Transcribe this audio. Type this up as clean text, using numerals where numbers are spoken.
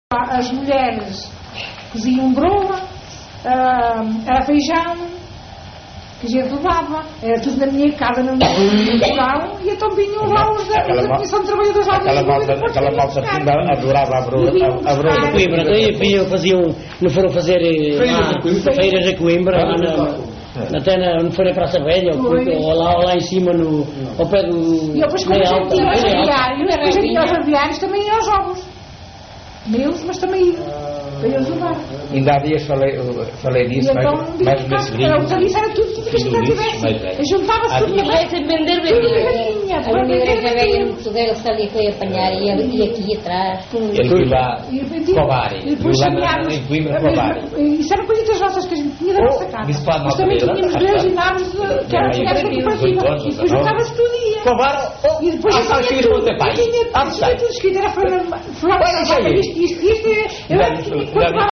As mulheres coziam broa, era feijão, que a gente levava. Era tudo na minha casa, na minha porão, e então vinham lá os da Comissão de Trabalhadores lá aquela malta funda adorava a broa de Coimbra. Daí faziam, não foram fazer feiras a Coimbra, até não foram para Praça Velha, ou lá em cima, ao pé do... E depois, como a gente tinha os aviários, também iam aos jogos. Meus, mas também para eles levar. Ainda há dias falei disso, mas o meu sobrinho... Isso era tudo que a gente tivesse. Juntava-se tudo. E vai vender. A única velha no Portugal sabia que eu ia apanhar e aqui atrás. Ele foi lá para o bar. Ele foi lá em Coimbra para o bar. Isso era coisitas nossas que a gente tinha da nossa casa. Mas também tínhamos grandes ginásio que era atividade cooperativa. E depois juntava-se tudo e ia. Para o bar? E depois tinha tudo escrito. Era Fernando, isto.